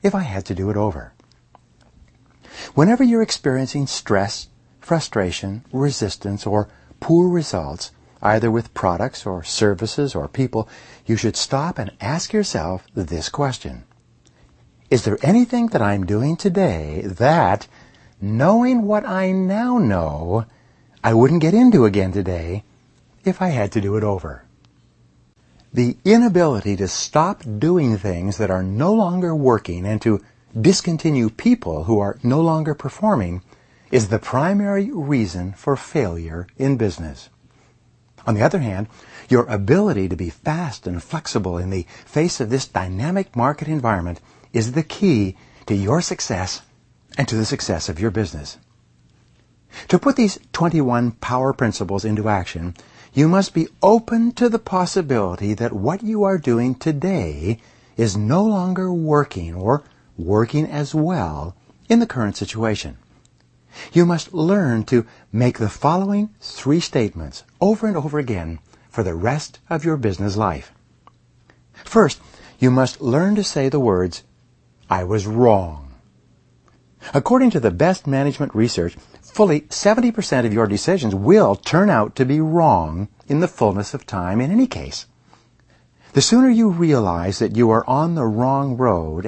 if I had to do it over. Whenever you're experiencing stress, frustration, resistance, or poor results, either with products or services or people, you should stop and ask yourself this question. Is there anything that I'm doing today that, knowing what I now know, I wouldn't get into again today if I had to do it over? The inability to stop doing things that are no longer working and to discontinue people who are no longer performing is the primary reason for failure in business. On the other hand, your ability to be fast and flexible in the face of this dynamic market environment is the key to your success and to the success of your business. To put these 21 power principles into action, you must be open to the possibility that what you are doing today is no longer working or working as well in the current situation. You must learn to make the following 3 statements over and over again for the rest of your business life. First, you must learn to say the words, "I was wrong." According to the best management research, fully 70% of your decisions will turn out to be wrong in the fullness of time in any case. The sooner you realize that you are on the wrong road